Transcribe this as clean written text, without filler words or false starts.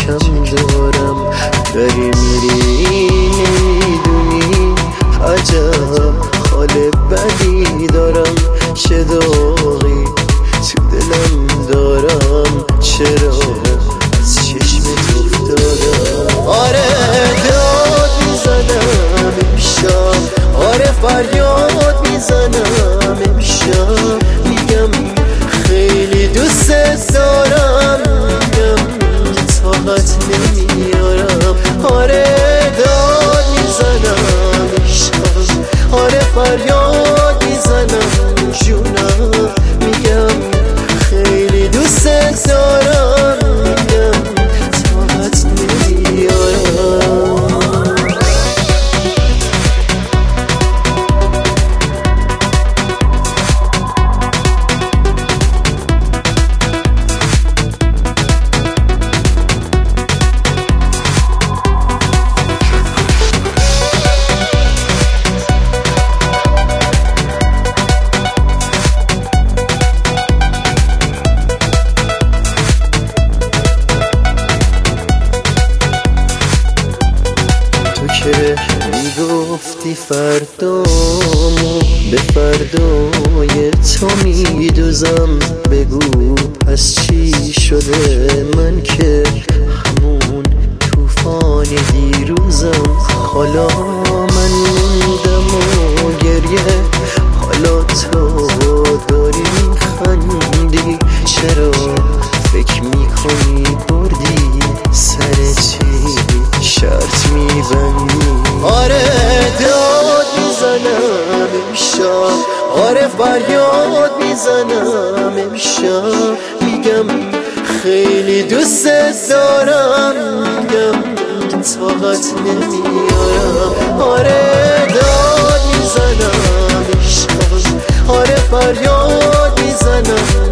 کم دارم؟ داری میری نمیدونی عجب حال بدی دارم. چه داغی تو دلم دارم، چرا از چشمت افتادم؟ آره داد میزنم امشب، آره فریاد میزنم امشب، میگم خیلی دوست دارم، میگم طاقت نمیارم. آره داد میزنم امشب، آره فریاد میزنم جونم، میگم خیلی دوست دارم، میگم طاقت نمیارم. که میگفتی فردامو به فردای تو میدوزم، بگو پس چی شده من که همون توفان دیروزم. حالا من موندم و گریه، حالا تو داری میخندی، چرا فکر میکنی بردی سر چی شرط میبندی؟ آره داد میزنم امشب، آره فریاد میزنم امشب، میگم خیلی دوست دارم، میگم طاقت نمیارم. آره داد میزنم امشب، آره فریاد میزنم